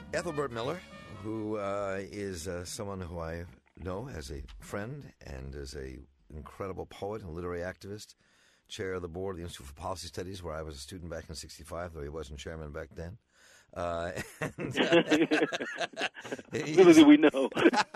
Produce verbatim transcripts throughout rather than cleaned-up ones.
Ethelbert Miller, who uh, is uh, someone who I know as a friend and as a incredible poet and literary activist, chair of the board of the Institute for Policy Studies, where I was a student back in sixty-five, though he wasn't chairman back then. Uh, and, uh, Little do we know.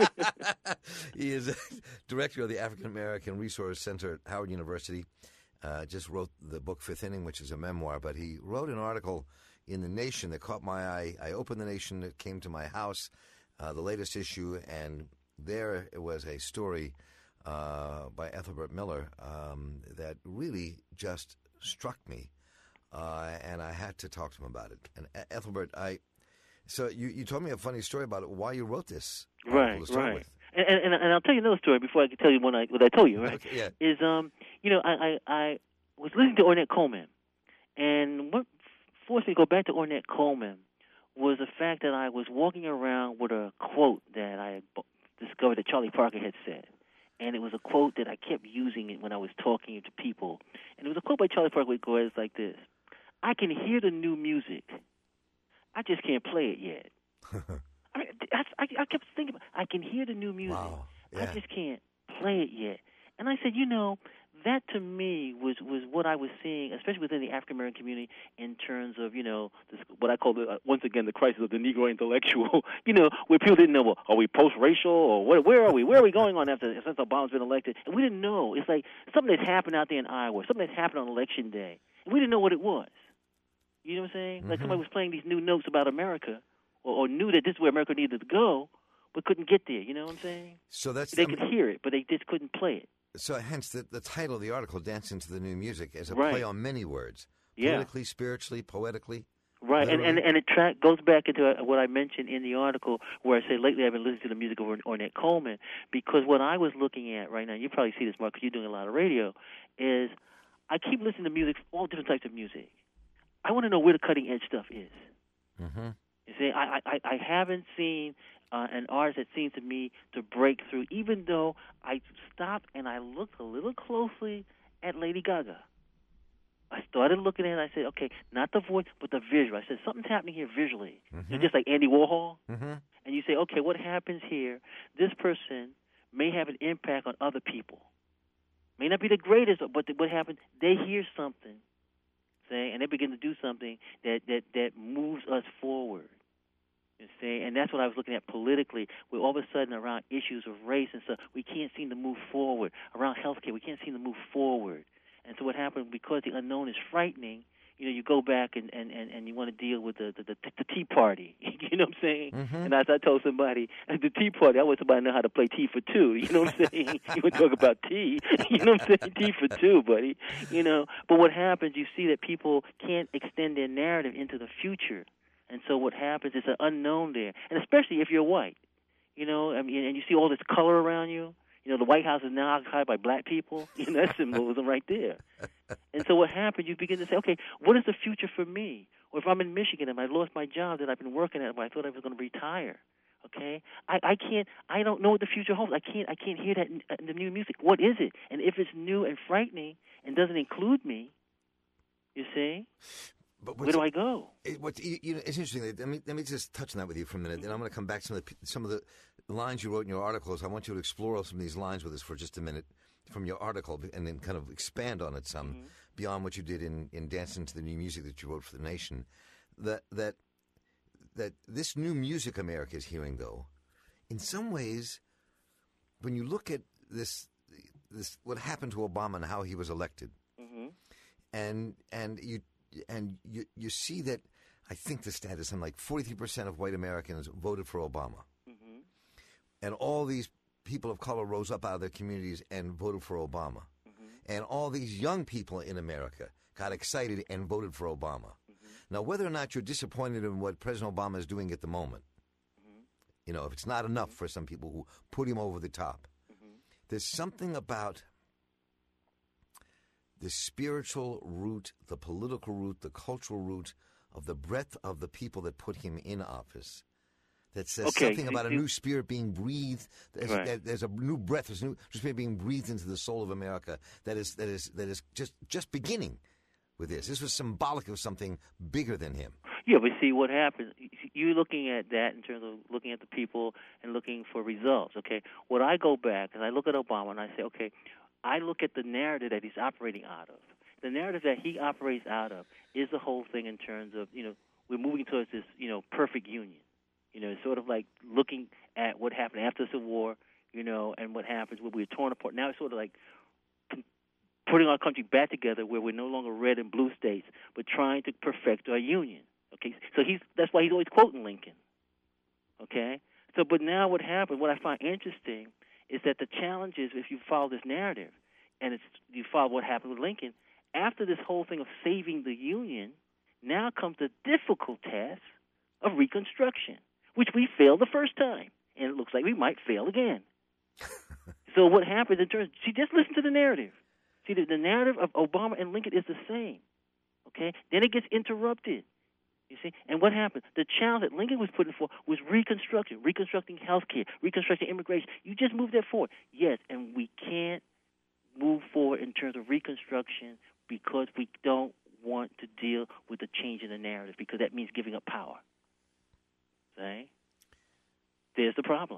He is director of the African American Resource Center at Howard University. Uh, just wrote the book Fifth Inning, which is a memoir, but he wrote an article in The Nation that caught my eye. I opened The Nation, it came to my house, uh, the latest issue, and there it was a story uh, by Ethelbert Miller um, that really just struck me, uh, and I had to talk to him about it. And Ethelbert, I so you, you told me a funny story about why you wrote this right, to start right. with. And, and and I'll tell you another story before I can tell you what I what I told you. Right? Okay, yeah. Is um you know I, I I was listening to Ornette Coleman, and what forced me to go back to Ornette Coleman was the fact that I was walking around with a quote that I had discovered that Charlie Parker had said. And it was a quote that I kept using it when I was talking to people. And it was a quote by Charlie Parker that goes like this: I can hear the new music. I just can't play it yet. I, mean, I, I kept thinking, I can hear the new music. Wow. Yeah. I just can't play it yet. And I said, you know, that to me was, was what I was seeing, especially within the African American community, in terms of, you know, this, what I call, the, uh, once again, the crisis of the Negro intellectual, you know, where people didn't know, well, are we post-racial or where, where are we? Where are we going on after since Obama's been elected? And we didn't know. It's like something that's happened out there in Iowa, something that's happened on Election Day. And we didn't know what it was. You know what I'm saying? Mm-hmm. Like somebody was playing these new notes about America or, or knew that this is where America needed to go, but couldn't get there. You know what I'm saying? So that's they the, could hear it, but they just couldn't play it. So hence the, the title of the article, Dance into the New Music, is a right. play on many words. Yeah. Politically, spiritually, poetically. Right, and, and and it tra- goes back into what I mentioned in the article where I say lately I've been listening to the music of Ornette Coleman, because what I was looking at right now, you probably see this, Mark, because you're doing a lot of radio, is I keep listening to music, all different types of music. I want to know where the cutting-edge stuff is. Mm-hmm. You see, I, I, I haven't seen uh, an artist that seems to me to break through, even though I stopped and I looked a little closely at Lady Gaga. I started looking at it and I said, okay, not the voice, but the visual. I said, something's happening here visually. Mm-hmm. You know, just like Andy Warhol. Mm-hmm. And you say, okay, what happens here? This person may have an impact on other people. May not be the greatest, but what happens, they hear something, say, and they begin to do something that, that, that moves us forward. You see? And that's what I was looking at politically, where all of a sudden around issues of race and stuff, we can't seem to move forward. Around health care, we can't seem to move forward. And so what happened, because the unknown is frightening, you know, you go back and, and, and, and you want to deal with the, the, the, the Tea Party. You know what I'm saying? Mm-hmm. And as I told somebody, at the Tea Party, I want somebody to know how to play tea for two. You know what I'm saying? You want to talk about tea. You know what I'm saying? Tea for two, buddy. You know, but what happens, you see that people can't extend their narrative into the future. And so what happens is an unknown there. And especially if you're white. You know, I mean, and you see all this color around you. You know, the White House is now occupied by black people. You know, that's symbolism right there. And so what happened, you begin to say, okay, what is the future for me? Or if I'm in Michigan and I lost my job that I've been working at, but I thought I was going to retire, okay? I, I can't, I don't know what the future holds. I can't, I can't hear that in, in the new music. What is it? And if it's new and frightening and doesn't include me, you see, but where do I go? It, what, you, you know, it's interesting. Let me, let me just touch on that with you for a minute. Then I'm going to come back to some of the, some of the lines you wrote in your articles. I want you to explore some of these lines with us for just a minute from your article and then kind of expand on it some mm-hmm. beyond what you did in, in Dancing to the New Music that you wrote for The Nation. That, that, that this new music America is hearing, though, in some ways, when you look at this, this what happened to Obama and how he was elected, mm-hmm. and and you and you you see that, I think the stat is something like forty-three percent of white Americans voted for Obama. Mm-hmm. And all these people of color rose up out of their communities and voted for Obama. Mm-hmm. And all these young people in America got excited and voted for Obama. Mm-hmm. Now, whether or not you're disappointed in what President Obama is doing at the moment, mm-hmm. you know, if it's not enough for some people who put him over the top, mm-hmm. there's something about the spiritual root, the political root, the cultural root of the breadth of the people that put him in office that says okay, something about a new spirit being breathed. There's, right. there's a new breath, there's a new spirit being breathed into the soul of America that is that is that is just just beginning with this. This was symbolic of something bigger than him. Yeah, but see what happens. You're looking at that in terms of looking at the people and looking for results. Okay, what I go back and I look at Obama and I say, okay, I look at the narrative that he's operating out of. The narrative that he operates out of is the whole thing in terms of, you know, we're moving towards this, you know, perfect union. You know, it's sort of like looking at what happened after the Civil War, you know, and what happens when we're torn apart. Now it's sort of like putting our country back together where we're no longer red and blue states, but trying to perfect our union. Okay, so he's that's why he's always quoting Lincoln. Okay, so but now what happened? What I find interesting is that the challenge is if you follow this narrative, and it's you follow what happened with Lincoln. After this whole thing of saving the Union, now comes the difficult task of Reconstruction, which we failed the first time, and it looks like we might fail again. So what happens in terms? See, just listen to the narrative. See, the, the narrative of Obama and Lincoln is the same. Okay, then it gets interrupted. You see, and what happened? The challenge that Lincoln was putting forth was Reconstruction, reconstructing health care, reconstructing immigration. You just move that forward. Yes, and we can't move forward in terms of Reconstruction because we don't want to deal with the change in the narrative because that means giving up power. See? There's the problem.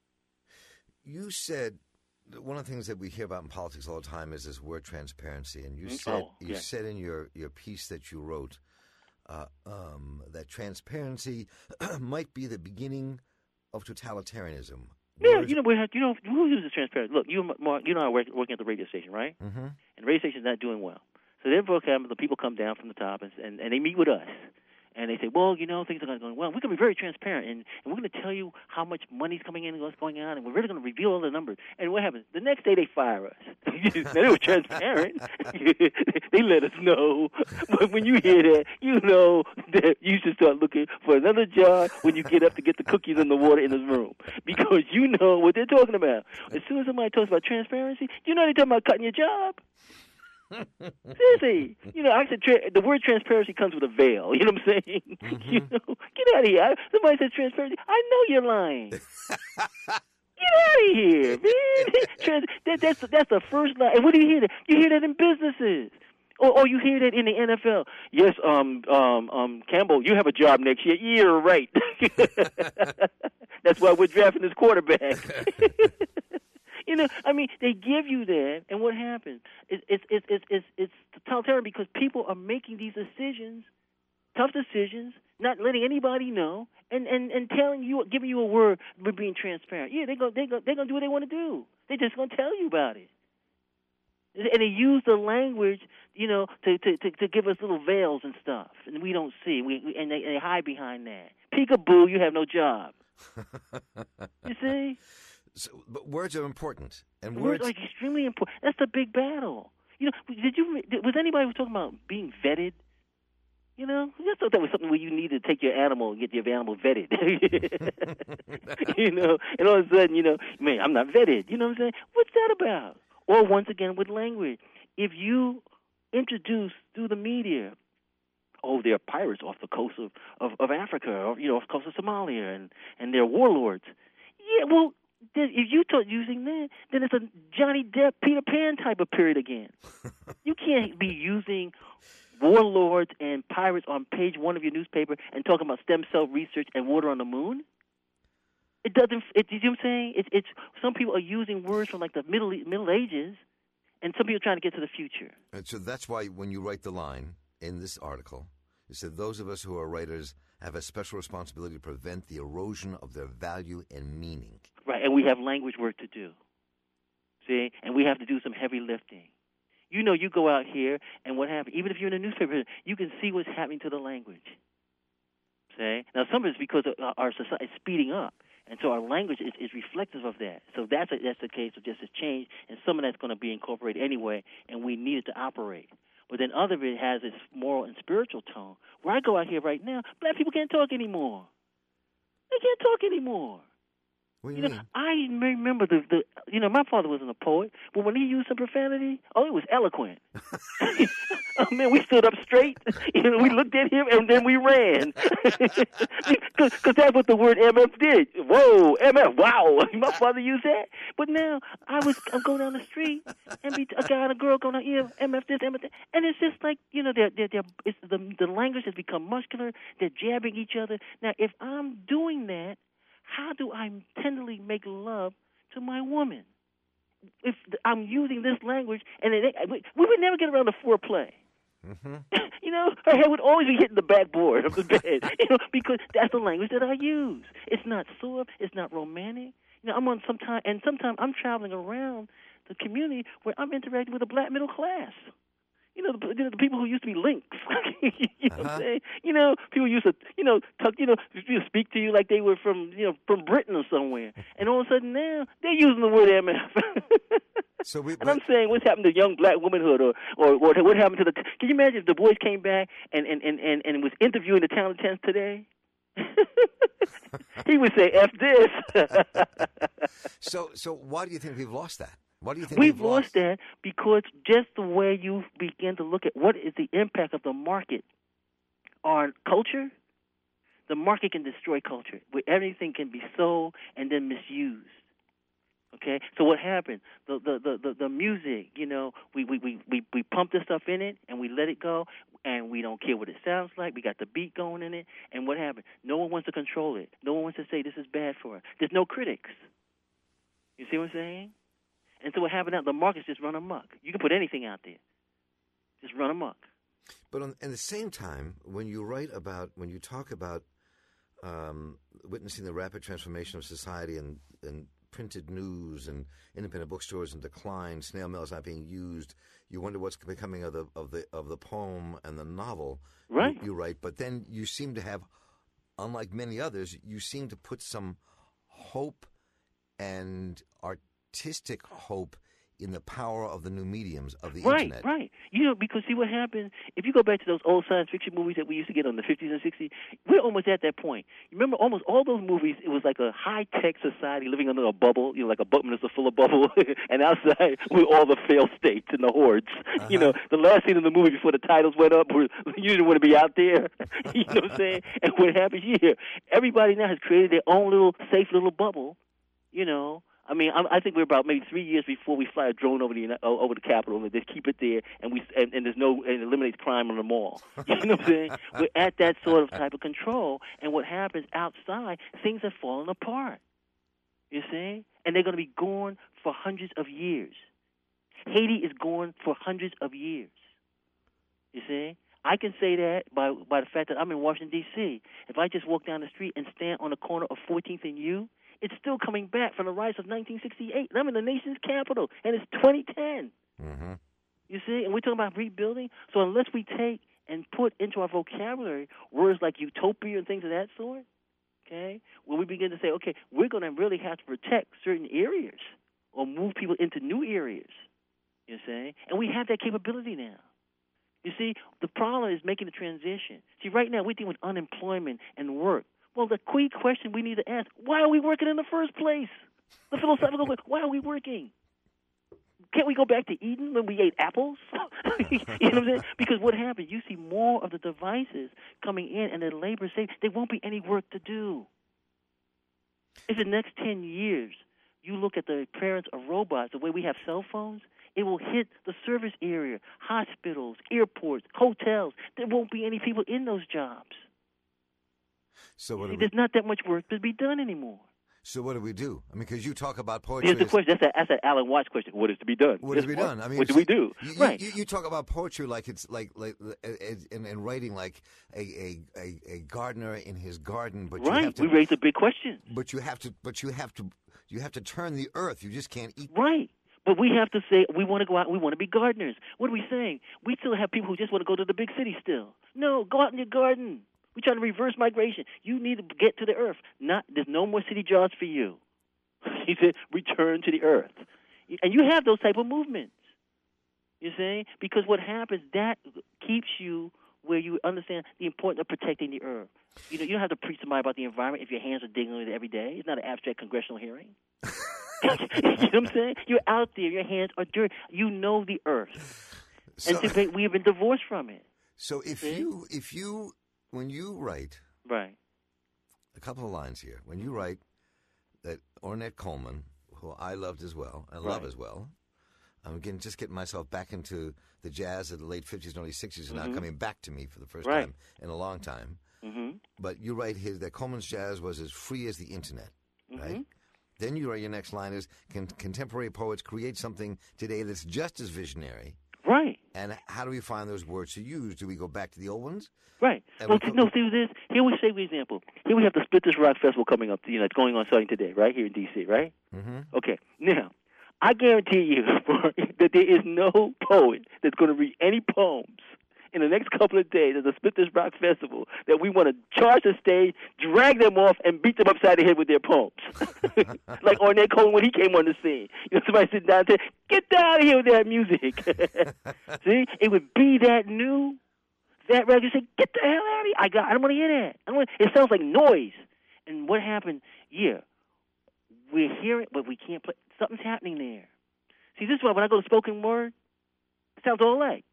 You said one of the things that we hear about in politics all the time is this word transparency, and you Mm, said oh, you yeah. said in your, your piece that you wrote uh, um, that transparency might be the beginning of totalitarianism. Yeah, Words- you know, we have, you know, who uses transparency? Look, you, Mark, you know, I'm working at the radio station, right? Mhm. And the radio station's not doing well. So therefore, the people come down from the top and, and, and they meet with us. And they say, well, you know, things are going well. We're going to be very transparent, and, and we're going to tell you how much money's coming in and what's going on, and we're really going to reveal all the numbers. And what happens? The next day they fire us. Now, they were transparent. They let us know. But when you hear that, you know that you should start looking for another job when you get up to get the cookies and the water in this room because you know what they're talking about. As soon as somebody talks about transparency, you know they're talking about cutting your job. Seriously, you know, I said tra- the word transparency comes with a veil. You know what I'm saying? Mm-hmm. You know, get out of here. I, somebody says transparency. I know you're lying. Get out of here, man. Trans- that, that's that's the first lie. And what do you hear that? You hear that in businesses. Or, or you hear that in the N F L. Yes, um, um, um, Campbell, you have a job next year. Yeah, right. That's why we're drafting this quarterback. You know, I mean, they give you that, and what happens? It's it's it's it's it's, it's totalitarian because people are making these decisions, tough decisions, not letting anybody know, and, and, and telling you, giving you a word, but being transparent. Yeah, they go they go they're gonna do what they want to do. They're just gonna tell you about it, and they use the language, you know, to to to, to give us little veils and stuff, and we don't see. We, we and they, they hide behind that. Peekaboo, you have no job. You see. So, but words are important, and Words words. are extremely important. That's the big battle. You know, did you? Was anybody was talking about being vetted? You know, I just thought that was something where you needed to take your animal and get your animal vetted. You know, and all of a sudden, you know, man, I'm not vetted. You know what I'm saying? What's that about? Or once again, with language, if you introduce through the media, oh, there are pirates off the coast of, of, of Africa, or you know, off the coast of Somalia, and and they're warlords. Yeah, well. If you start using that, then it's a Johnny Depp, Peter Pan type of period again. You can't be using warlords and pirates on page one of your newspaper and talking about stem cell research and water on the moon. It doesn't. It, you know what I'm saying? It's it's some people are using words from like the Middle Middle Ages, and some people are trying to get to the future. And so that's why when you write the line in this article, you said those of us who are writers have a special responsibility to prevent the erosion of their value and meaning. Right, and we have language work to do. See, and we have to do some heavy lifting. You know, you go out here, and what happens? Even if you're in a newspaper, you can see what's happening to the language. See, now some of it's because our society is speeding up, and so our language is, is reflective of that. So that's a, that's the case of just a change, and some of that's going to be incorporated anyway, and we need it to operate. But then other of it has its moral and spiritual tone. Where I go out here right now, black people can't talk anymore. They can't talk anymore. What do you you know, mean? I remember the, the, you know, my father wasn't a poet, but when he used some profanity, oh, it was eloquent. Oh, man, we stood up straight. You know, we looked at him, and then we ran. Because that's what the word M F did. Whoa, M F, wow. My father used that. But now, I was, I'm going down the street, and be, a guy and a girl going, on, yeah, M F this, M F that. And it's just like, you know, they're, they're, they're, it's the, the language has become muscular. They're jabbing each other. Now, if I'm doing that, how do I tenderly make love to my woman? If I'm using this language, and it, we would never get around to foreplay. Mm-hmm. You know, her head would always be hitting the backboard of the bed, you know, because that's the language that I use. It's not soft. It's not romantic. You know, I'm on some time, and sometimes I'm traveling around the community where I'm interacting with the black middle class. You know, the, you know, the people who used to be links. You know uh-huh. what I'm saying? You know, people used to, you know, talk, you know, speak to you like they were from, you know, from Britain or somewhere. And all of a sudden now, they're using the word M F. So we, and I'm saying, what's happened to young black womanhood, or, or, or what happened to the, can you imagine if the boys came back and, and, and, and, and was interviewing the talent tents today? He would say, F this. so, so why do you think we've lost that? Why do you think we've, we've lost, lost that? Because just the way you begin to look at what is the impact of the market on culture, the market can destroy culture, where everything can be sold and then misused. Okay, so what happened? The the the the, the music, you know, we, we we we we pump this stuff in it and we let it go, and we don't care what it sounds like. We got the beat going in it, and what happened? No one wants to control it. No one wants to say this is bad for us. There's no critics. You see what I'm saying? And so what happened now, the markets just run amok. You can put anything out there. Just run amok. But on, at the same time, when you write about, when you talk about um, witnessing the rapid transformation of society and, and printed news and independent bookstores in decline, snail mails not being used, you wonder what's becoming of the of the of the poem and the novel. Right. You, you write, but then you seem to have, unlike many others, you seem to put some hope and artistic hope in the power of the new mediums of the right, internet. Right, right. You know, because see what happens, if you go back to those old science fiction movies that we used to get on the fifties and sixties, we're almost at that point. You remember almost all those movies, it was like a high-tech society living under a bubble, you know, like a bubble that's full of bubble, and outside were all the failed states and the hordes. Uh-huh. You know, the last scene of the movie before the titles went up, were, you didn't want to be out there. You know what I'm saying? And what happens here, everybody now has created their own little safe little bubble, you know. I mean, I, I think we're about maybe three years before we fly a drone over the over the Capitol and just keep it there, and we and, and there's no and eliminates crime on the mall. You know what I'm saying? We're at that sort of type of control, and what happens outside, things are falling apart. You see, and they're going to be gone for hundreds of years. Haiti is gone for hundreds of years. You see. I can say that by by the fact that I'm in Washington, D C If I just walk down the street and stand on the corner of fourteenth and U, it's still coming back from the rise of nineteen sixty-eight. And I'm in the nation's capital, and it's twenty ten. Mm-hmm. You see? And we're talking about rebuilding. So unless we take and put into our vocabulary words like utopia and things of that sort, okay, when we begin to say, okay, we're going to really have to protect certain areas or move people into new areas, you see? And we have that capability now. You see, the problem is making the transition. See, right now we're dealing with unemployment and work. Well, the key question we need to ask, why are we working in the first place? The philosophical question, why are we working? Can't we go back to Eden when we ate apples? You know what I'm saying? Because what happens, you see more of the devices coming in and the labor saved. There won't be any work to do. In the next ten years, you look at the appearance of robots, the way we have cell phones, it will hit the service area, hospitals, airports, hotels. There won't be any people in those jobs. So what See, do we, there's not that much work to be done anymore. So what do we do? I mean, because you talk about poetry. Here's the question. That's, a, that's an Alan Watts question. What is to be done? What is to be done? I mean, what do we do? You, right. You, you talk about poetry like it's like like in, in writing like a, a, a, a gardener in his garden, but right. you have to, we raise a big question. But you have to. But you have to. You have to turn the earth. You just can't eat. Right. But we have to say, we want to go out, we want to be gardeners. What are we saying? We still have people who just want to go to the big city still. No, go out in your garden. We're trying to reverse migration. You need to get to the earth. Not, there's no more city jobs for you. He said, return to the earth. And you have those type of movements, you see? Because what happens, that keeps you where you understand the importance of protecting the earth. You know, you don't have to preach to somebody about the environment if your hands are digging with it every day. It's not an abstract congressional hearing. You know what I'm saying? You're out there. Your hands are dirty. You know the earth. So, and so we have been divorced from it. So if See? you, if you, when you write, right, a couple of lines here. When you write that Ornette Coleman, who I loved as well, I love right. as well. I'm getting, just getting myself back into the jazz of the late fifties and early sixties, and mm-hmm. now coming back to me for the first right. time in a long time. Mm-hmm. But you write here that Coleman's jazz was as free as the internet, mm-hmm. right? Then you write your next line is, Can contemporary poets create something today that's just as visionary? Right. And how do we find those words to use? Do we go back to the old ones? Right. And well, we no, see this. Here we say, for example, here we have the Split This Rock Festival coming up, you know, it's going on starting today, right, here in D C, right? Mm-hmm. Okay. Now, I guarantee you that there is no poet that's going to read any poems in the next couple of days at the Split This Rock Festival that we want to charge the stage, drag them off, and beat them upside the head with their poems. Like Ornette Coleman when he came on the scene. You know, somebody sit down and say, get down here with that music. See? It would be that new, that record. Say, get the hell out of here. I, got, I don't want to hear that. I don't wanna, it sounds like noise. And what happened? Yeah. We're hearing, but we can't play. Something's happening there. See, this is why when I go to spoken word, it sounds all alike.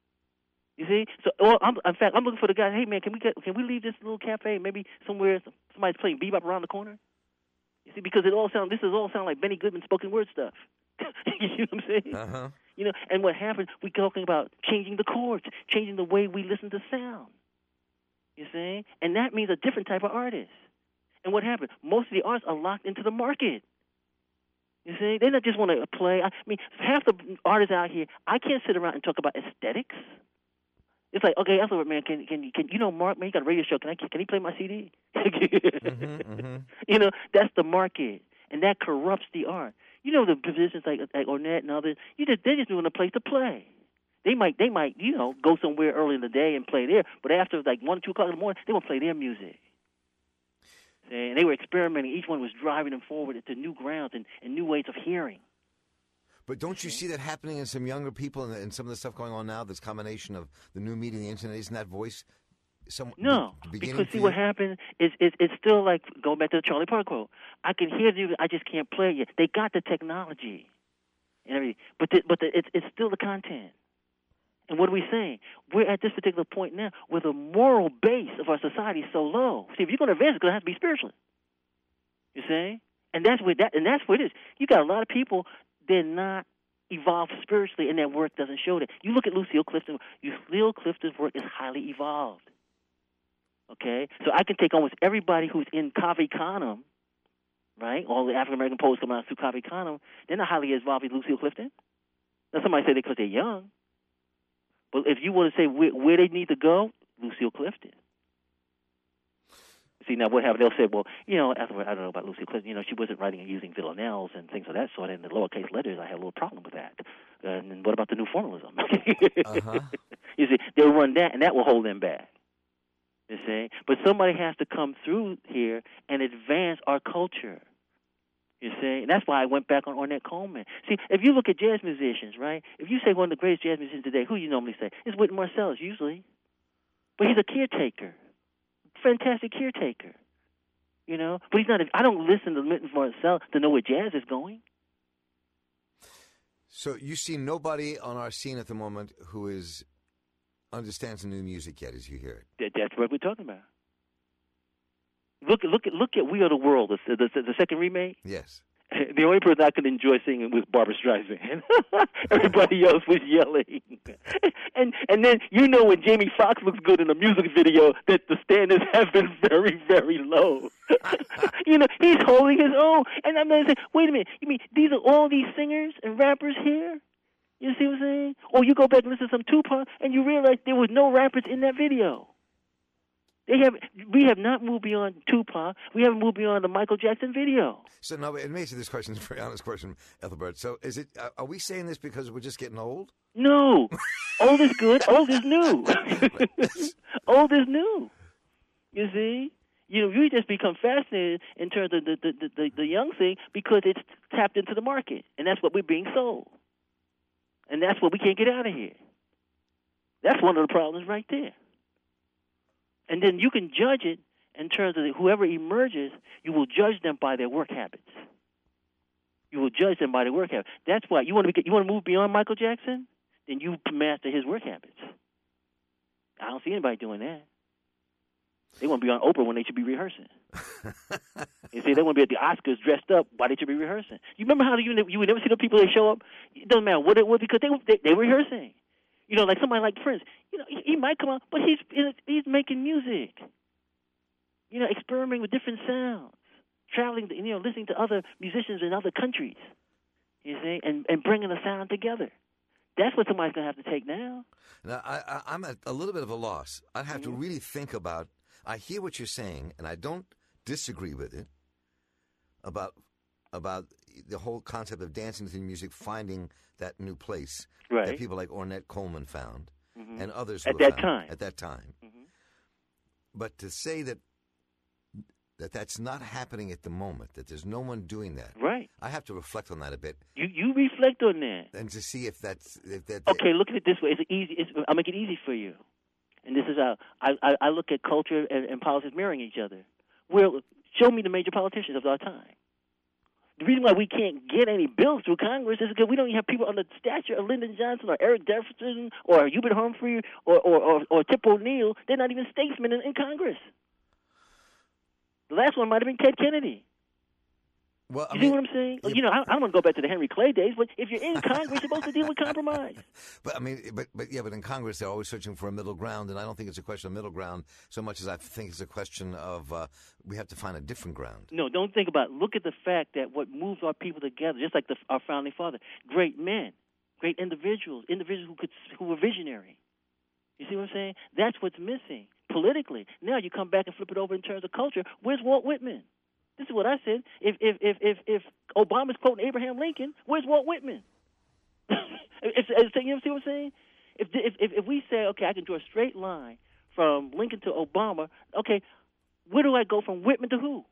You see, so well, I'm, in fact, I'm looking for the guy. Hey, man, can we get, can we leave this little cafe maybe somewhere somebody's playing bebop around the corner? You see, because it all sound this is all sound like Benny Goodman spoken word stuff. You know what I'm saying? Uh-huh. You know, and what happened? We're talking about changing the chords, changing the way we listen to sound. You see, and that means a different type of artist. And what happened? Most of the artists are locked into the market. You see, they don't just want to play. I mean, half the artists out here, I can't sit around and talk about aesthetics. It's like, okay, Ethelbert, man, can can can you know Mark, man, you got a radio show? Can I can he play my C D? mm-hmm, mm-hmm. You know, that's the market, and that corrupts the art. You know, the musicians like like Ornette and others, you just they're just doing a place to play. They might they might you know go somewhere early in the day and play there, but after like one or two o'clock in the morning, they want to play their music. And they were experimenting. Each one was driving them forward into new grounds and, and new ways of hearing. But don't you see that happening in some younger people and, and some of the stuff going on now, this combination of the new media and the internet? Isn't that voice some, No, the, the because see what happened is it, it's still like going back to the Charlie Parker quote. I can hear you, I just can't play it yet. They got the technology and everything, but the, but the, it's it's still the content. And what are we saying? We're at this particular point now where the moral base of our society is so low. See, if you're going to advance, it's going to have to be spiritual. You see? And that's where that and that's what it is. You got a lot of people, they're not evolved spiritually, and their work doesn't show that. You look at Lucille Clifton. Lucille Clifton's work is highly evolved. Okay? So I can take almost everybody who's in Cave Canem, right? All the African-American poets come out through Cave Canem. They're not highly evolved as Lucille Clifton. Now, somebody say that because they're young. But if you want to say where, where they need to go, Lucille Clifton. See, now what happened? They'll say, well, you know, I don't know about Lucille Clifton. You know, she wasn't writing and using villanelles and things of that sort. And the lowercase letters, I had a little problem with that. Uh, and what about the new formalism? uh-huh. You see, they'll run that, and that will hold them back. You see? But somebody has to come through here and advance our culture. You see? And that's why I went back on Ornette Coleman. See, if you look at jazz musicians, right, if you say one of the greatest jazz musicians today, who you normally say? It's Wynton Marsalis, usually. But he's a caretaker. Fantastic caretaker. You know? But he's not, a, I don't listen to Wynton Marsalis to know where jazz is going. So you see nobody on our scene at the moment who is understands the new music yet as you hear it? That, that's what we're talking about. Look, look at, look at We Are the World, the, the, the second remake. Yes. The only person I could enjoy singing was Barbra Streisand. Everybody else was yelling. and and then, you know, when Jamie Foxx looks good in a music video, that the standards have been very, very low. You know, he's holding his own. And I'm going to say, wait a minute, you mean these are all these singers and rappers here? You see what I'm saying? Or you go back and listen to some Tupac, and you realize there was no rappers in that video. They have, we have not moved beyond Tupac. We haven't moved beyond the Michael Jackson video. So now, let me answer this question. It's a very honest question, Ethelbert. So, is it? Uh, are we saying this because we're just getting old? No, old is good. Old is new. Old is new. You see, you know, you just become fascinated in terms of the the, the the the young thing because it's tapped into the market, and that's what we're being sold, and that's what we can't get out of here. That's one of the problems right there. And then you can judge it in terms of whoever emerges, you will judge them by their work habits. You will judge them by their work habits. That's why you want to be, you want to move beyond Michael Jackson, then you master his work habits. I don't see anybody doing that. They want to be on Oprah when they should be rehearsing. You see, they want to be at the Oscars dressed up while they should be rehearsing. You remember how you, you would never see the people that show up? It doesn't matter what it was because they they, they were rehearsing. You know, like somebody like Prince. You know, he, he might come out, but he's he's making music. You know, experimenting with different sounds, traveling, to, you know, listening to other musicians in other countries. You see, and and bringing the sound together. That's what somebody's going to have to take now. Now, I, I, I'm at a little bit of a loss. I'd have mm-hmm. to really think about. I hear what you're saying, and I don't disagree with it about about the whole concept of dancing to music, finding that new place right. that people like Ornette Coleman found mm-hmm. and others at who that found time. At that time, mm-hmm. but to say that that that's not happening at the moment, that there's no one doing that, right? I have to reflect on that a bit. You you reflect on that, and to see if that's if that. Okay, look at it this way. It's easy. It's, I'll make it easy for you. And this is how I, I, I look at culture and, and politics mirroring each other. Well, show me the major politicians of our time. The reason why we can't get any bills through Congress is because we don't even have people on the stature of Lyndon Johnson or Eric Jefferson or Hubert Humphrey or, or, or, or Tip O'Neill. They're not even statesmen in, in Congress. The last one might have been Ted Kennedy. Well, I you mean, see what I'm saying? Yeah, you know, I, I don't want to go back to the Henry Clay days, but if you're in Congress, you're supposed to deal with compromise. But I mean, but but yeah, but in Congress, they're always searching for a middle ground, and I don't think it's a question of middle ground so much as I think it's a question of uh, we have to find a different ground. No, don't think about it. Look at the fact that what moves our people together, just like the, our founding father, great men, great individuals, individuals who could who were visionary. You see what I'm saying? That's what's missing politically. Now you come back and flip it over in terms of culture. Where's Walt Whitman? This is what I said. If if if if, if Obama's quoting Abraham Lincoln, where's Walt Whitman? if, if, you see what I'm saying? If, if if if we say, okay, I can draw a straight line from Lincoln to Obama, okay, where do I go from Whitman to who?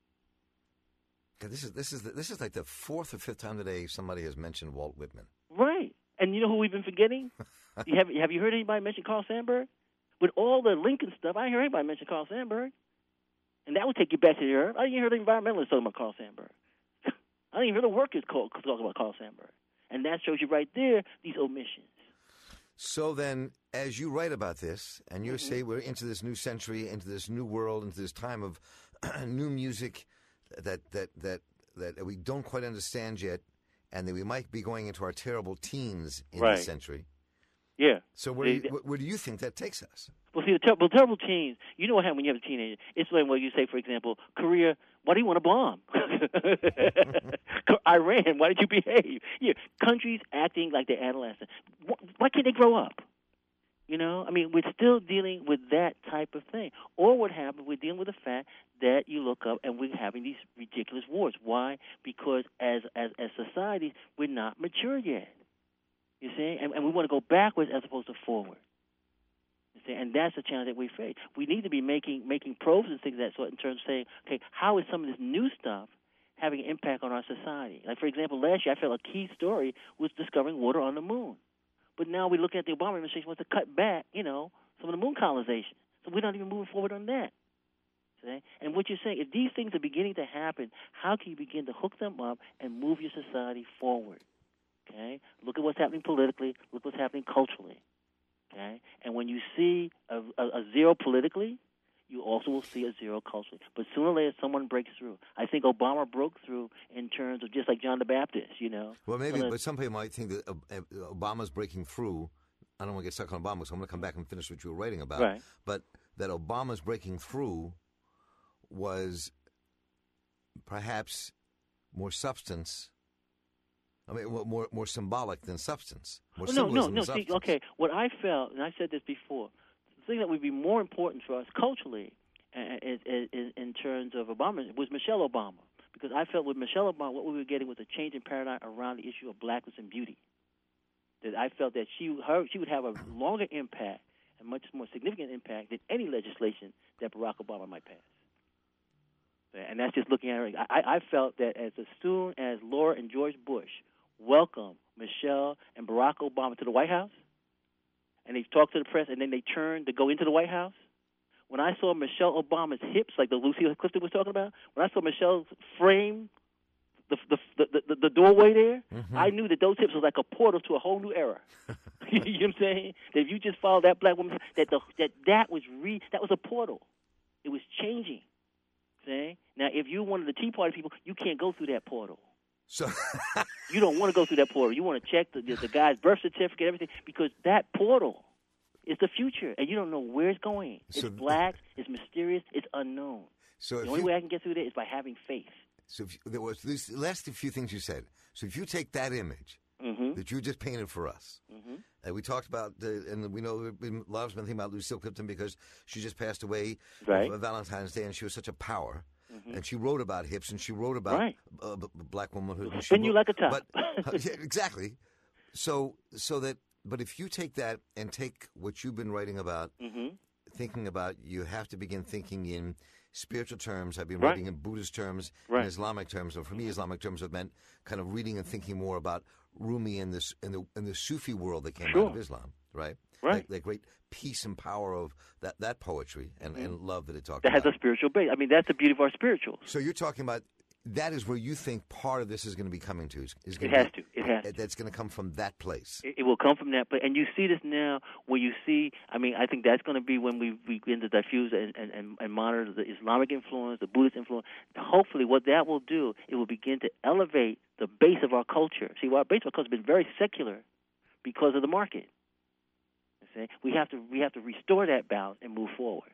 This is this is the, this is like the fourth or fifth time today somebody has mentioned Walt Whitman. Right, and you know who we've been forgetting? you have have you heard anybody mention Carl Sandburg? With all the Lincoln stuff, I didn't hear anybody mention Carl Sandburg. And that would take you back to the earth. I didn't hear the environmentalists talking about Carl Sandburg. I didn't hear the workers talk about Carl Sandburg. And that shows you right there these omissions. So then, as you write about this, and you mm-hmm. say we're into this new century, into this new world, into this time of new music that, that, that, that we don't quite understand yet, and that we might be going into our terrible teens in right. this century. Yeah. So where, do you, where do you think that takes us? Well, see, the ter- well, terrible teens, you know what happens when you have a teenager. It's like when you say, for example, Korea, why do you want to bomb? Iran, why did you behave? Yeah, countries acting like they're adolescents. Why can't they grow up? You know, I mean, we're still dealing with that type of thing. Or what happened, we're dealing with the fact that you look up and we're having these ridiculous wars. Why? Because as as, as societies, we're not mature yet. You see? And, and we want to go backwards as opposed to forward. You see? And that's the challenge that we face. We need to be making making probes and things of that sort in terms of saying, okay, how is some of this new stuff having an impact on our society? Like, for example, last year I felt a key story was discovering water on the moon. But now we're looking at the Obama administration wants to cut back, you know, some of the moon colonization. So we're not even moving forward on that. See? And what you're saying, if these things are beginning to happen, how can you begin to hook them up and move your society forward? Okay? Look at what's happening politically. Look what's happening culturally. Okay? And when you see a, a, a zero politically, you also will see a zero culturally. But sooner or later, someone breaks through. I think Obama broke through in terms of just like John the Baptist, you know. Well, maybe, so that, but some people might think that uh, Obama's breaking through. I don't want to get stuck on Obama, so I'm going to come back and finish what you were writing about. Right. But that Obama's breaking through was perhaps more substance. I mean, more more symbolic than substance. More well, no, no, symbolism no. than substance. See, okay, what I felt, and I said this before, the thing that would be more important for us culturally in, in, in terms of Obama was Michelle Obama. Because I felt with Michelle Obama, what we were getting was a change in paradigm around the issue of blackness and beauty. That I felt that she her, she would have a longer impact and much more significant impact than any legislation that Barack Obama might pass. And that's just looking at her. I, I felt that as soon as Laura and George Bush welcomed Michelle and Barack Obama to the White House, and they talked to the press, and then they turned to go into the White House, When I saw Michelle Obama's hips, like the Lucy Clifton was talking about, when I saw Michelle's frame, the the the, the, the doorway there, mm-hmm. I knew that those hips was like a portal to a whole new era. You know what I'm saying? That if you just follow that black woman, that the, that that was re that was a portal. It was changing. See? Now, if you're one of the Tea Party people, you can't go through that portal. So you don't want to go through that portal. You want to check the, the, the guy's birth certificate, everything, because that portal is the future, and you don't know where it's going. It's so, black, it's mysterious, it's unknown. So the only you, way I can get through there is by having faith. So if you, there was these last few things you said. So if you take that image mm-hmm. that you just painted for us, mm-hmm. and we talked about, the, and we know a lot of been thinking about Lucille Clifton because she just passed away right. on Valentine's Day, and she was such a power. Mm-hmm. And she wrote about hips, and she wrote about right. uh, b- black womanhood. And Spin you like a top. But, uh, yeah, exactly. So, so that, but if you take that and take what you've been writing about, mm-hmm. thinking about, you have to begin thinking in spiritual terms. I've been right. writing in Buddhist terms, right. in Islamic terms. And for me, Islamic terms have meant kind of reading and thinking more about Rumi and this in the in the Sufi world that came sure. out of Islam, right? Right. That, that great peace and power of that, that poetry and, mm-hmm. and love that it talked that about. That has a spiritual base. I mean, that's the beauty of our spirituals. So you're talking about that is where you think part of this is going to be coming to. Is, is it to has be, to. It has to. That's going to come from that place. It, it will come from that place. And you see this now where you see, I mean, I think that's going to be when we, we begin to diffuse and, and, and monitor the Islamic influence, the Buddhist influence. Hopefully what that will do, it will begin to elevate the base of our culture. See, our base of our culture has been very secular because of the market. See? We have to we have to restore that balance and move forward.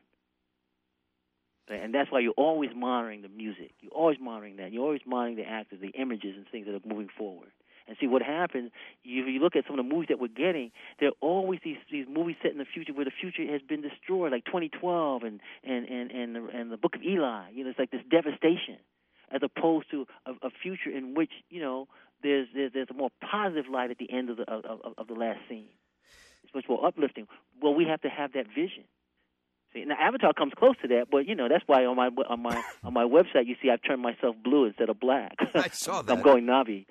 And that's why you're always monitoring the music. You're always monitoring that. You're always monitoring the actors, the images, and things that are moving forward. And see what happens, you, you look at some of the movies that we're getting, there are always these, these movies set in the future where the future has been destroyed, like twenty twelve and, and, and, and, the, and the Book of Eli. You know, it's like this devastation, as opposed to a, a future in which, you know, there's, there's, there's a more positive light at the end of the, of, of, of the last scene. It's much more uplifting. Well, we have to have that vision. See, now Avatar comes close to that, but you know that's why on my on my on my website you see I've turned myself blue instead of black. I saw that. I'm going Navi.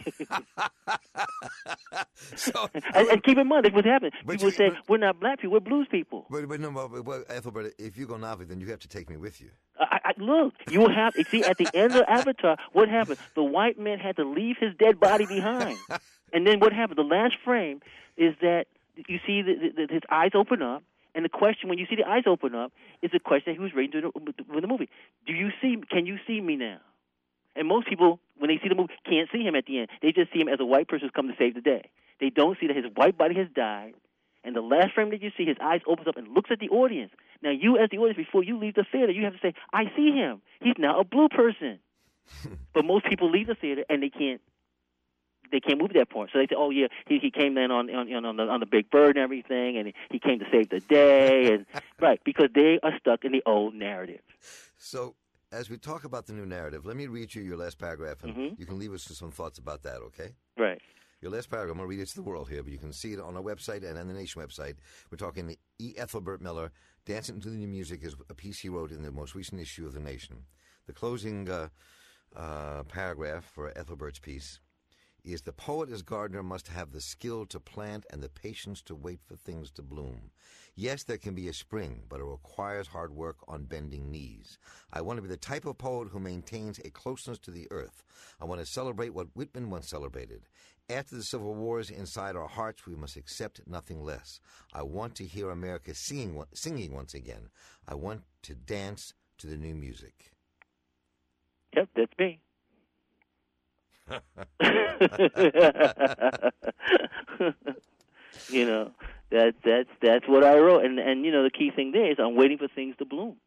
so, and, and keep in mind, that's what happens. People you, say but, we're not black people, we're blues people. But, but no, but, but Ethelbert, if you go Navi, then you have to take me with you. I, I, look, you will have. See, at the end of Avatar, what happened? The white man had to leave his dead body behind, and then what happened? The last frame is that you see the, the, his eyes open up. And the question, when you see the eyes open up, is the question that he was raising during the, the movie. Do you see, can you see me now? And most people, when they see the movie, can't see him at the end. They just see him as a white person who's come to save the day. They don't see that his white body has died. And the last frame that you see, his eyes opens up and looks at the audience. Now, you as the audience, before you leave the theater, you have to say, I see him. He's now a blue person. But most people leave the theater and they can't. They can't move that point, so they say, "Oh yeah, he he came in on on on the on the Big Bird and everything, and he came to save the day." And right, because they are stuck in the old narrative. So, as we talk about the new narrative, let me read you your last paragraph, and mm-hmm. you can leave us with some thoughts about that. Okay? Right. Your last paragraph. I'm going to read it to the world here, but you can see it on our website and on the Nation website. We're talking the E. Ethelbert Miller, "Dancing to the New Music" is a piece he wrote in the most recent issue of the Nation. The closing uh, uh, paragraph for Ethelbert's piece is, "The poet as gardener must have the skill to plant and the patience to wait for things to bloom. Yes, there can be a spring, but it requires hard work on bending knees. I want to be the type of poet who maintains a closeness to the earth. I want to celebrate what Whitman once celebrated. After the Civil Wars inside our hearts, we must accept nothing less. I want to hear America singing, singing once again. I want to dance to the new music." Yep, that's me. You know, that that's that's what I wrote, and and you know the key thing there is I'm waiting for things to bloom.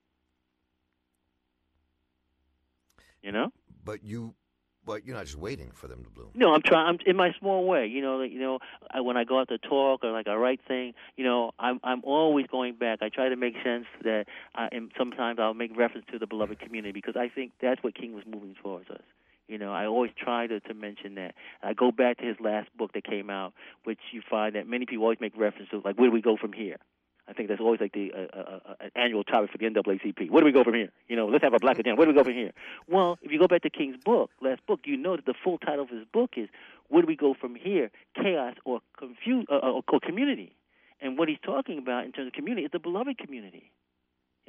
You know, but you, but you're not just waiting for them to bloom. No, I'm trying. I'm in my small way. You know, like, you know, I, when I go out to talk or like I write thing, you know, I'm I'm always going back. I try to make sense that, I, and sometimes I'll make reference to the beloved community because I think that's what King was moving towards us. You know, I always try to, to mention that. I go back to his last book that came out, which you find that many people always make reference to, like, where do we go from here? I think that's always like the uh, uh, uh, an annual topic for the N double A C P. Where do we go from here? You know, let's have a black agenda. Where do we go from here? Well, if you go back to King's book, last book, you know that the full title of his book is "Where do we go from here? Chaos or confuse uh, or, or community?" And what he's talking about in terms of community is the beloved community. You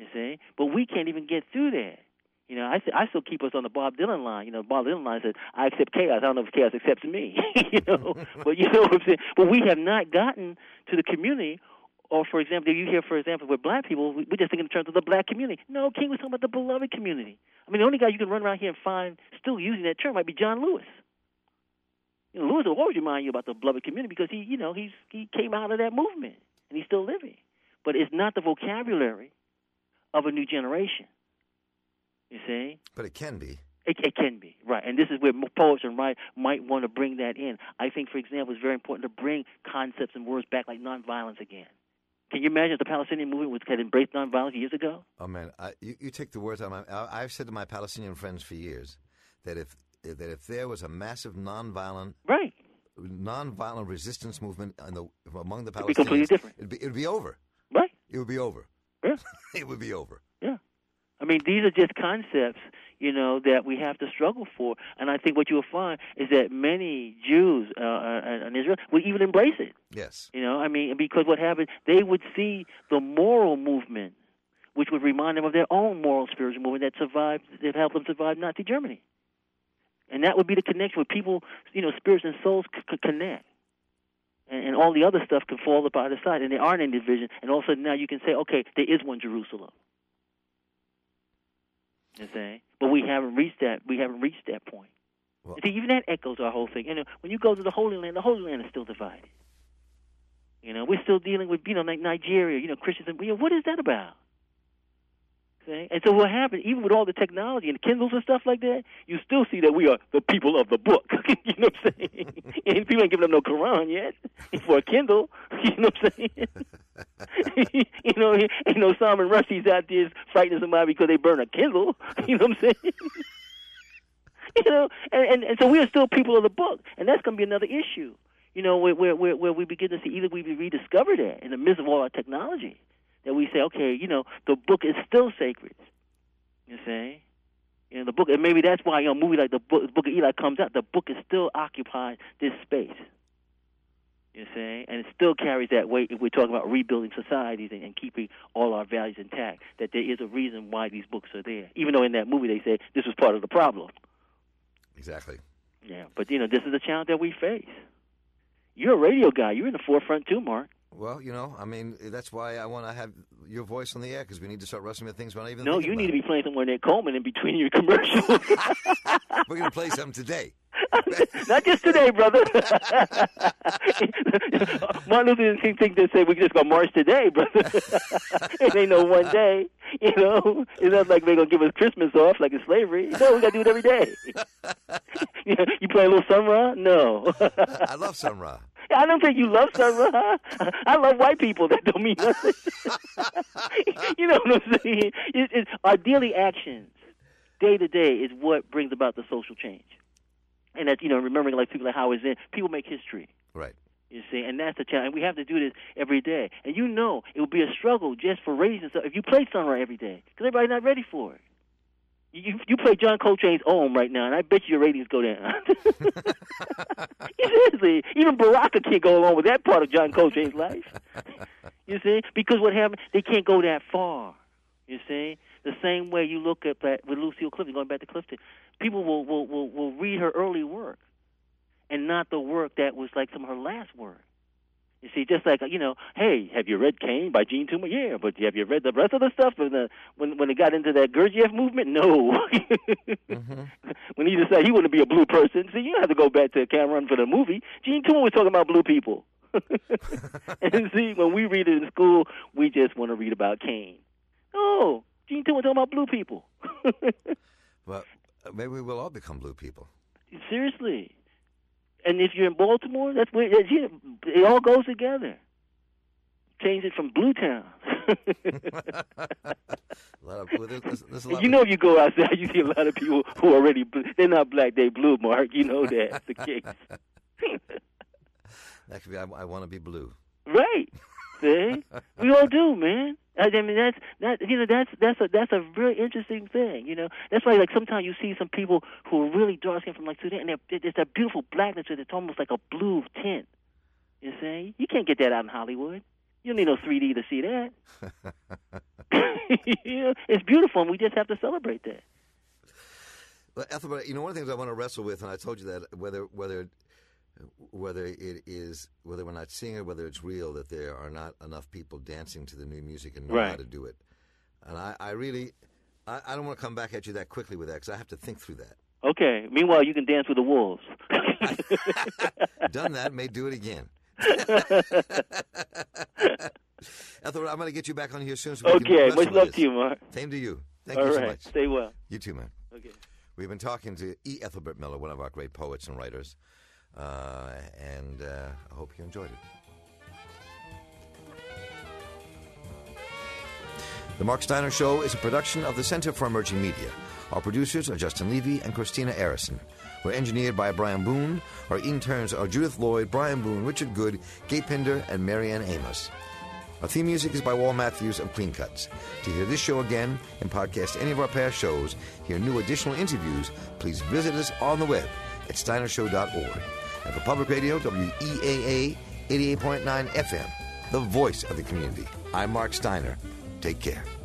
see? But we can't even get through that. You know, I th- I still keep us on the Bob Dylan line. You know, Bob Dylan line says, "I accept chaos. I don't know if chaos accepts me." you know, but you know what I'm saying. But we have not gotten to the community. Or, for example, you hear, for example, with black people, we, we just think in terms of the black community. No, King was talking about the beloved community. I mean, the only guy you can run around here and find still using that term might be John Lewis. You know, Lewis will always remind you about the beloved community because he, you know, he's he came out of that movement and he's still living. But it's not the vocabulary of a new generation. You see? But it can be. It, it can be, right. And this is where poets and writers might want to bring that in. I think, for example, it's very important to bring concepts and words back like nonviolence again. Can you imagine if the Palestinian movement had embraced nonviolence years ago? Oh, man, I, you, you take the words out of my I, I've said to my Palestinian friends for years that if that if there was a massive nonviolent right. nonviolent resistance movement in the, among the Palestinians, it'd be completely different. It'd be, it'd be over. Right. It would be over. Yeah. It would be over. Yeah. I mean, these are just concepts, you know, that we have to struggle for. And I think what you'll find is that many Jews uh, and Israel would even embrace it. Yes. You know, I mean, because what happened, they would see the moral movement, which would remind them of their own moral spiritual movement that survived, that helped them survive Nazi Germany. And that would be the connection where people, you know, spirits and souls c- could connect. And, and all the other stuff could fall by the side, and there aren't any division. And all of a sudden now you can say, okay, there is one Jerusalem. You see? But we haven't reached that. We haven't reached that point. Well, see, even that echoes our whole thing. You know, when you go to the Holy Land, the Holy Land is still divided. You know, we're still dealing with, you know, like Nigeria. You know, Christians. And, you know, what is that about? See? And so what happened? Even with all the technology and the Kindles and stuff like that, you still see that we are the people of the book. You know what I'm saying? And people ain't giving them no Quran yet for a Kindle. You know what I'm saying? you know, ain't no Salman Rushdi's out there fighting somebody because they burn a Kindle. You know what I'm saying? you know, and, and and so we are still people of the book, and that's going to be another issue. You know, where where where, where we begin to see either we rediscover that in the midst of all our technology, that we say, okay, you know, the book is still sacred. You see, you know, the book, and maybe that's why, you know, a movie like the book, the book of Eli comes out. The book is still occupying this space. You see, and it still carries that weight if we're talking about rebuilding societies and, and keeping all our values intact. That there is a reason why these books are there, even though in that movie they say this was part of the problem. Exactly. Yeah, but you know, this is a challenge that we face. You're a radio guy. You're in the forefront too, Mark. Well, you know, I mean, that's why I want to have your voice on the air, because we need to start wrestling with things we're not even No, thinking you about. need to be playing somewhere near Coleman in between your commercials. We're going to play something today. Not just today, brother. Martin Luther King think they say we just go march today, brother. It ain't no one day. You know, it's not like they're going to give us Christmas off like it's slavery. No, we got to do it every day. You know, you play a little Sun Ra? No. I love Sun Ra. I don't think you love Sun Ra. I love white people. That don't mean nothing. You know what I'm saying? It, it, our daily actions, day to day, is what brings about the social change. And that's, you know, remembering like people like Howard Zinn, people make history. Right. You see, and that's the challenge. And we have to do this every day. And you know, it would be a struggle just for ratings and stuff if you play Sun Ra every day, because everybody's not ready for it. You you play John Coltrane's Om right now, and I bet you your ratings go down. Seriously, even Baraka can't go along with that part of John Coltrane's life. You see, because what happened? They can't go that far. You see, the same way you look at that with Lucille Clifton, going back to Clifton, people will will will, will read her early work, and not the work that was like some of her last work. You see, just like, you know, hey, have you read Cain by Gene Toomer? Yeah, but have you read the rest of the stuff when the, when when it got into that Gurdjieff movement? No. Mm-hmm. When he decided he wanted to be a blue person, see, you don't have to go back to Cameron for the movie. Gene Toomer was talking about blue people. And see, when we read it in school, we just want to read about Cain. No, Gene Toomer was talking about blue people. Well, maybe we will all become blue people. Seriously. And if you're in Baltimore, that's where it, it all goes together. Change it from Blue Town. a lot of, well, there's, there's a lot you of, know, if you go outside, you see a lot of people who are already blue. They're not black, they blue, Mark. You know that's the case. That could be, I, I want to be blue. Right. See? We all do, man. I mean, that's that. You know, that's that's a that's a very interesting thing. You know, that's why like sometimes you see some people who are really dark skinned from like Sudan, and there's that beautiful blackness with it. It's almost like a blue tint. You see, you can't get that out in Hollywood. You don't need no three D to see that. You know, it's beautiful, and we just have to celebrate that. Well, Ethelbert, you know, one of the things I want to wrestle with, and I told you that whether whether whether it is whether we're not seeing it, whether it's real, that there are not enough people dancing to the new music and know Right. how to do it. And I, I really, I, I don't want to come back at you that quickly with that because I have to think through that. Okay. Meanwhile, you can dance with the wolves. Done that, may do it again. Ethelbert, I'm going to get you back on here soon. So we can Okay. wrestle Much with love this. to you, Mark. Same to you. Thank All you so right. much. Stay well. You too, man. Okay. We've been talking to E. Ethelbert Miller, one of our great poets and writers, uh, and uh, I hope you enjoyed it. The Mark Steiner Show is a production of the Center for Emerging Media. Our producers are Justin Levy and Christina Arison. We're engineered by Brian Boone. Our interns are Judith Lloyd, Brian Boone, Richard Good, Gay Pinder, and Marianne Amos. Our theme music is by Wal Matthews of Clean Cuts. To hear this show again and podcast any of our past shows, hear new additional interviews, please visit us on the web at steiner show dot org. And for Public Radio, W E A A eighty-eight point nine F M, the voice of the community. I'm Mark Steiner. Take care.